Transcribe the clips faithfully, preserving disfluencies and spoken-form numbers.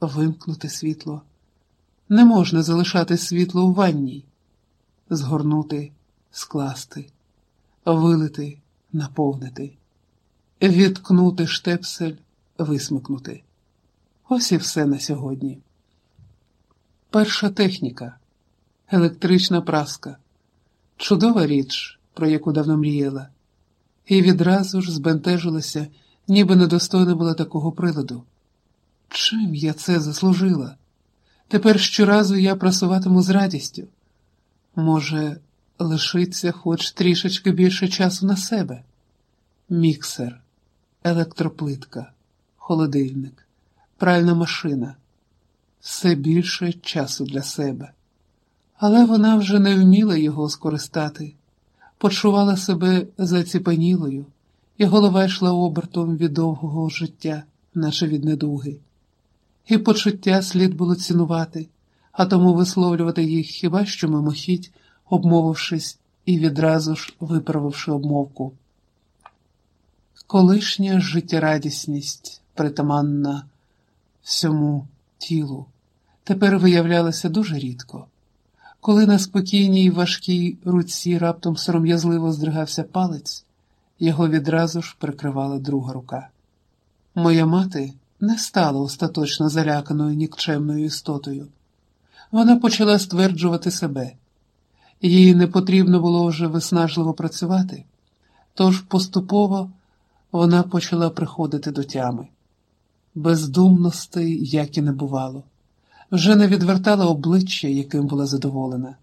вимкнути світло. Не можна залишати світло у ванній. Згорнути, скласти, вилити, наповнити, відткнути штепсель, висмикнути. Ось і все на сьогодні. Перша техніка. Електрична праска. Чудова річ, про яку давно мріяла. І відразу ж збентежилася, ніби недостойна була такого приладу. Чим я це заслужила? Тепер щоразу я прасуватиму з радістю. Може, лишиться хоч трішечки більше часу на себе? Міксер, електроплитка, холодильник, пральна машина. Все більше часу для себе. Але вона вже не вміла його скористати. Почувала себе заціпанілою, і голова йшла обертом від довгого життя, наче від недуги. І почуття слід було цінувати, а тому висловлювати їх хіба що мимохідь, обмовившись і відразу ж виправивши обмовку. Колишня життєрадісність, притаманна всьому тілу, тепер виявлялася дуже рідко. Коли на спокійній важкій руці раптом сором'язливо здригався палець, його відразу ж прикривала друга рука. Моя мати не стала остаточно заляканою нікчемною істотою. Вона почала стверджувати себе. Їй не потрібно було вже виснажливо працювати, тож поступово вона почала приходити до тями. Бездумностей як і не бувало. Вже не відвертала обличчя, яким була задоволена.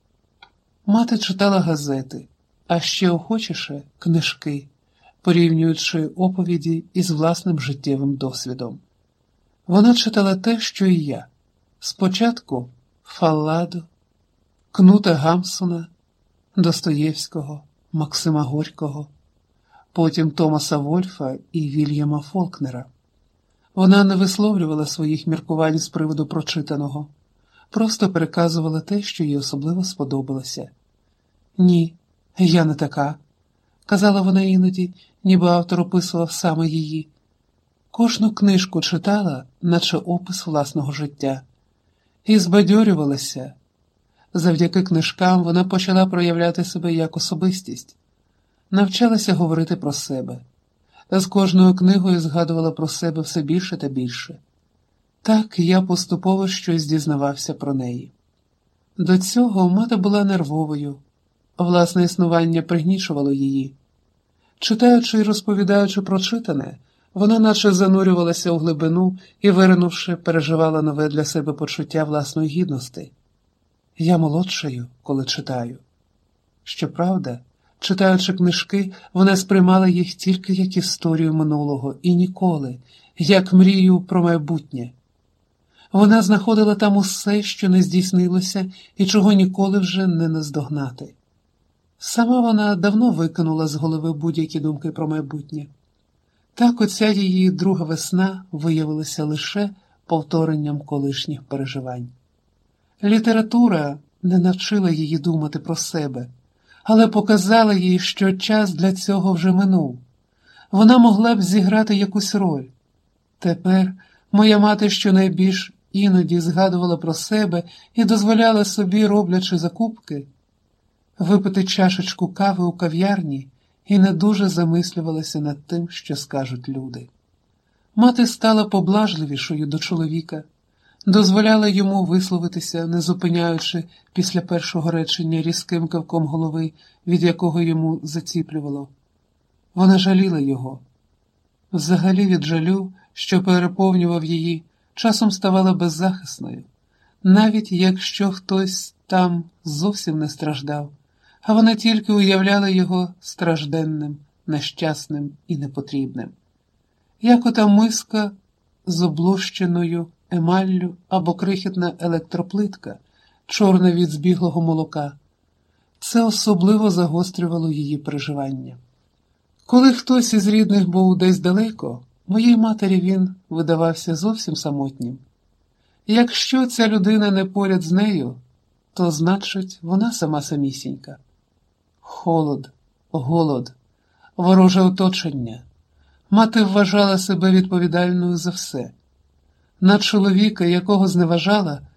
Мати читала газети, а ще охочіше – книжки, порівнюючи оповіді із власним життєвим досвідом. Вона читала те, що і я. Спочатку Фалладу, Кнута Гамсуна, Достоєвського, Максима Горького, потім Томаса Вольфа і Вільяма Фолкнера. Вона не висловлювала своїх міркувань з приводу прочитаного, просто переказувала те, що їй особливо сподобалося. «Ні, я не така», – казала вона іноді, ніби автор описував саме її. Кожну книжку читала, наче опис власного життя, і збадьорювалася. Завдяки книжкам вона почала проявляти себе як особистість, навчалася говорити про себе. З кожною книгою згадувала про себе все більше та більше. Так я поступово щось дізнавався про неї. До цього мати була нервовою, власне існування пригнічувало її. Читаючи і розповідаючи про читане, вона наче занурювалася у глибину і, виринувши, переживала нове для себе почуття власної гідності. Я молодшаю, коли читаю. Щоправда, читаючи книжки, вона сприймала їх тільки як історію минулого і ніколи, як мрію про майбутнє. Вона знаходила там усе, що не здійснилося і чого ніколи вже не наздогнати. Сама вона давно викинула з голови будь-які думки про майбутнє. Так оця її друга весна виявилася лише повторенням колишніх переживань. Література не навчила її думати про себе, але показала їй, що час для цього вже минув. Вона могла б зіграти якусь роль. Тепер моя мати щонайбільш іноді згадувала про себе і дозволяла собі, роблячи закупки, випити чашечку кави у кав'ярні і не дуже замислювалася над тим, що скажуть люди. Мати стала поблажливішою до чоловіка, дозволяла йому висловитися, не зупиняючи після першого речення різким кивком голови, від якого йому заціплювало. Вона жаліла його. Взагалі від жалю, що переповнював її, часом ставала беззахисною, навіть якщо хтось там зовсім не страждав, а вона тільки уявляла його стражденним, нещасним і непотрібним. Як ота миска з облущеною емаллю або крихітна електроплитка, чорна від збіглого молока. Це особливо загострювало її переживання. Коли хтось із рідних був десь далеко, моїй матері він видавався зовсім самотнім. Якщо ця людина не поряд з нею, то значить вона сама самісінька. Холод, голод, вороже оточення. Мати вважала себе відповідальною за все. На чоловіка, якого зневажала,